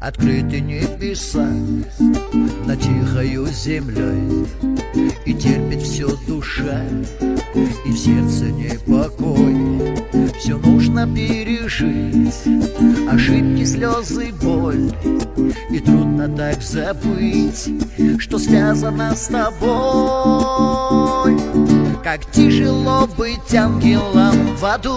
Открыты небеса над тихою землей, и терпит все душа, и в сердце непокой. Все нужно пережить, ошибки, слезы, боль, и трудно так забыть, что связано с тобой. Как тяжело быть ангелом в аду,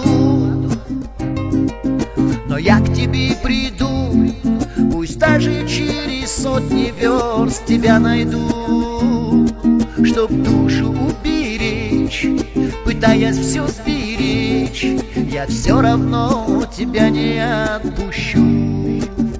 но я к тебе приду, пусть даже через сотни верст тебя найду, чтоб душу уберечь, пытаясь все сберечь, я все равно тебя не отпущу.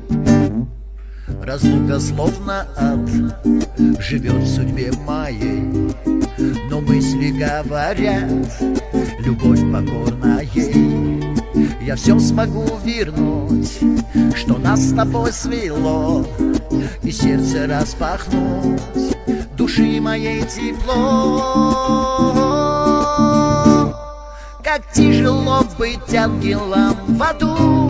Разлука словно ад живет в судьбе моей, но мысли говорят, любовь покорна ей. Я все смогу вернуть, что нас с тобой свело, и сердце распахнуть, души моей тепло. Как тяжело быть ангелом в аду,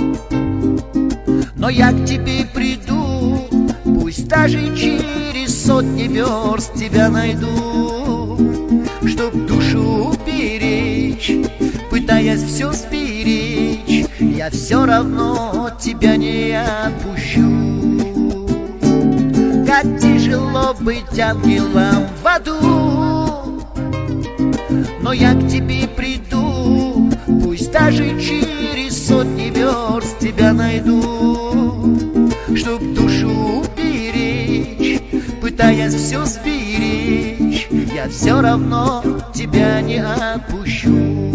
но я к тебе приду, пусть даже через сотни верст тебя найду, чтоб душу уберечь, пытаясь все сберечь, я все равно тебя не отпущу. Как тяжело быть ангелом в аду, но я к тебе приду, пусть даже через сотни верст тебя найду, чтоб душу уберечь, пытаясь все сберечь, я все равно тебя не отпущу.